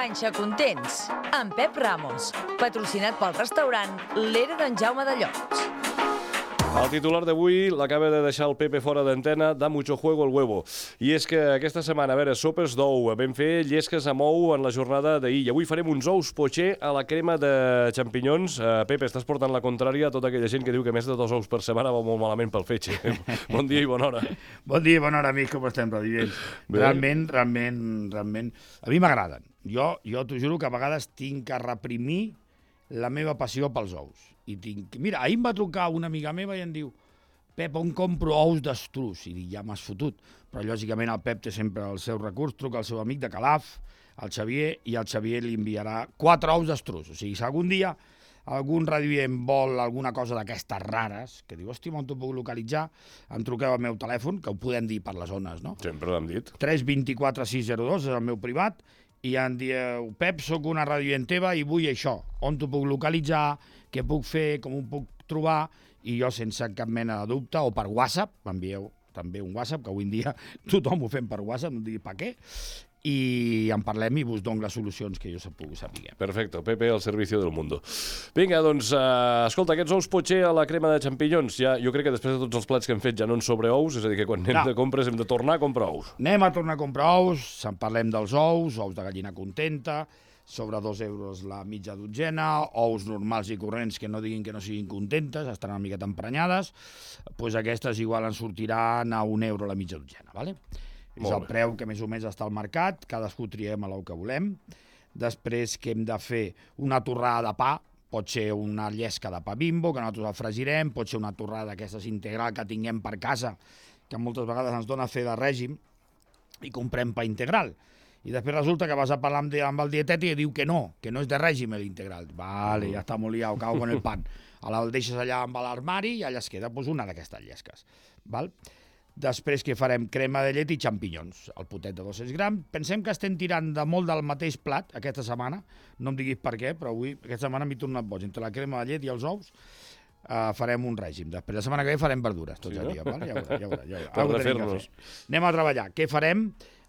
Panxa Contents, amb Pep Ramos, patrocinat pel restaurant L'Era d'en Jaume de Llots. El titular d'avui l'acaba de deixar el Pepe fora d'antena, da mucho juego el huevo. I és que aquesta setmana, a veure, sopes d'ou, vam fer llesques amb ou en la jornada d'ahir, i avui farem uns ous potxer a la crema de xampinyons. Pepe, estàs portant la contrària a tota aquella gent que diu que més de 2 ous per setmana va molt malament pel fetge. Bon dia i bona hora. Bon dia i bona hora, amics, com estem, radioients? Realment, a mi m'agraden. Jo t'ho juro que a vegades tinc que reprimir la meva passió pels ous. Mira, ahir em va trucar una amiga meva i em diu: Pep, on compro ous d'estruç? I dic, ja m'has fotut. Però lògicament el Pep té sempre el seu recurs, truca al seu amic de Calaf, el Xavier, i el Xavier li enviarà 4 ous d'estruç. O sigui, si algun dia algun radioient vol alguna cosa d'aquestes rares, que diu, hòstia, on t'ho puc localitzar, em truqueu al meu telèfon, que ho podem dir per les zones, no? Sempre l'hem dit. 324 602 és el meu privat, i em dieu, Pep, sóc una radioient teva i vull això. On t'ho puc localitzar, què puc fer, com ho puc trobar, i jo sense cap mena de dubte, o per WhatsApp, m'envieu també un WhatsApp, que avui en dia tothom ho fem per WhatsApp, no em digui per què, i en parlem i vos dono les solucions que jo puc saber. Perfecte, Pepe al servicio del mundo. Vinga, doncs, escolta, aquests ous potxer a la crema de xampinyons, ja, jo crec que després de tots els plats que hem fet ja no en sobre ous, és a dir, que quan anem de compres hem de tornar a comprar ous. Anem a tornar a comprar ous, en parlem dels ous de gallina contenta, sobre 2 euros la mitja dotzena, ous normals i corrents que no diguin que no siguin contentes, estan una miqueta emprenyades, doncs aquestes igual en sortiran a 1 euro la mitja dotzena, ¿vale? És el preu que més o menys està al mercat, cadascú triem l'ou que volem. Després que hem de fer una torrada de pa, pot ser una llesca de pa Bimbo, que nosaltres el fregirem, pot ser una torrada d'aquestes integral que tinguem per casa, que moltes vegades ens dona fer de règim, i comprem pa integral. I després resulta que vas a parlar amb el dietètic i diu que no és de règim l'integral. Vale, ja està molt liat, cago con el pan. El deixes allà amb l'armari i allà es queda una d'aquestes llesques. Val? Després que farem crema de llet i xampinyons, el potet de 200 grams. Pensem que estem tirant de molt del mateix plat aquesta setmana, no em diguis per què, però avui, aquesta setmana m'he tornat boig. Entre la crema de llet i els ous farem un règim. Després, la setmana que ve farem verdures, tot el dia. Vale? Ja veuràs. Anem a treballar. Què farem?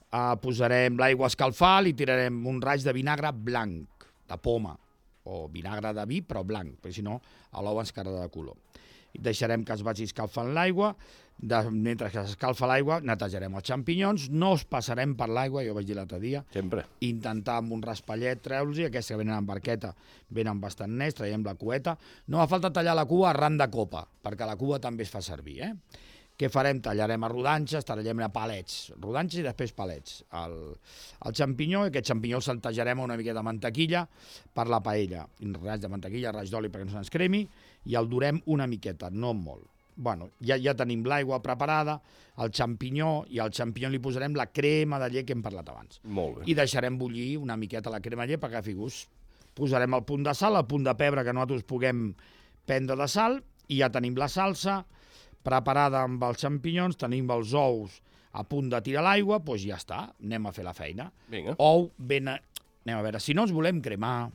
Posarem l'aigua a escalfar, li tirarem un raig de vinagre blanc, de poma, o vinagre de vi, però blanc, perquè si no l'ou ens quedarà de color. Deixarem que es vagi escalfant l'aigua, mentre que s'escalfa l'aigua netejarem els xampinyons, no els passarem per l'aigua, jo ho vaig dir l'altre dia, sempre intentar amb un raspallet treure-los, aquests que venen en barqueta venen bastant nets, traiem la cueta, no fa falta tallar la cua arran de copa, perquè la cua també es fa servir, Què farem? Tallarem a rodanxes, tallarem a palets, rodanxes i després palets. El xampinyó, aquest xampinyó el saltejarem una miqueta de mantequilla per la paella, un raig de mantequilla, raig d'oli perquè no se'ns cremi, i el durem una miqueta, no molt. Bueno, ja tenim l'aigua preparada, el xampinyó, i al xampinyó li posarem la crema de llet que hem parlat abans. Molt bé. I deixarem bullir una miqueta la crema de llet perquè agafi gust. Posarem el punt de sal, el punt de pebre que nosaltres puguem prendre de sal, i ja tenim la salsa preparada amb els xampinyons, tenim els ous a punt de tirar l'aigua, doncs ja està, anem a fer la feina. Vinga. Anem a veure, si no ens volem cremar,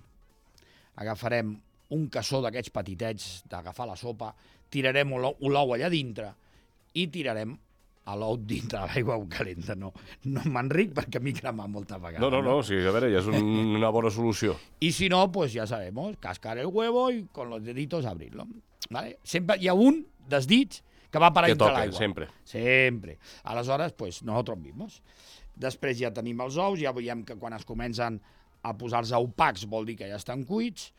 agafarem un cassó d'aquests petitets d'agafar la sopa, tirarem l'ou allà dintre i tirarem l'ou dintre de l'aigua calenta. No m'enric perquè m'he cremat moltes vegades. No, sí, a veure, ja és una bona solució. I si no, pues ya sabemos, cascar el huevo y con los deditos abrirlo. ¿Vale? Sempre hi ha un dels dits que va parar dintre l'aigua. Sempre. Aleshores, pues nosotros mismos. Després ja tenim els ous, ja veiem que quan es comencen a posar-se opacs vol dir que ja estan cuits.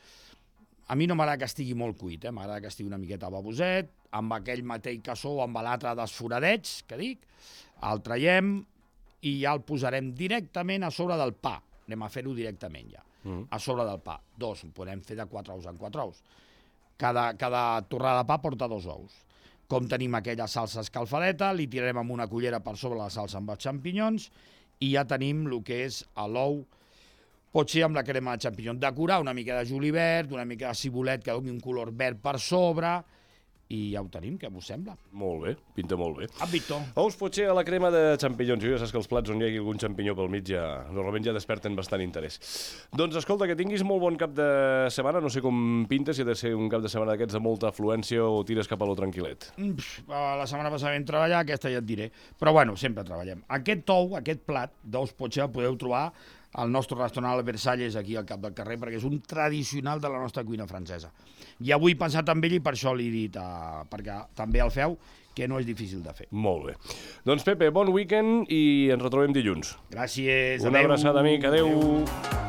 A mi no m'agrada que estigui molt cuit, m'agrada que estigui una miqueta baboset, amb aquell mateix cassó o amb l'altre desforadets, que dic, el traiem i ja el posarem directament a sobre del pa. Anem a fer-ho directament ja, a sobre del pa. Ho podem fer de 4 ous en 4 ous. Cada torrada de pa porta 2 ous. Com tenim aquella salsa escalfadeta, li tirarem amb una cullera per sobre la salsa amb els xampinyons i ja tenim el que és l'ou, pot ser amb la crema de xampinyons. Decorar una mica de julivert, una mica de cibulet que doni un color verd per sobre, i ja ho tenim, què vos sembla? Molt bé, pinta molt bé. Víctor. Ous potxer a la crema de xampinyons. Jo ja saps que els plats on hi hagi algun xampinyó pel mig normalment ja desperten bastant interès. Doncs escolta, que tinguis molt bon cap de setmana. No sé com pinta, si ha de ser un cap de setmana d'aquests de molta afluència o tires cap a lo tranquil·let. La setmana passada vam treballar, aquesta ja et diré. Però bueno, sempre treballem. Aquest plat d'ous potxer el podeu trobar al nostre restaurant al Versalles, aquí al cap del carrer, perquè és un tradicional de la nostra cuina francesa. I avui he pensat en ell i per això l'he dit, perquè també el feu, que no és difícil de fer. Molt bé. Doncs Pepe, bon weekend i ens retrobem dilluns. Gràcies, Una abraçada, amic, adeu.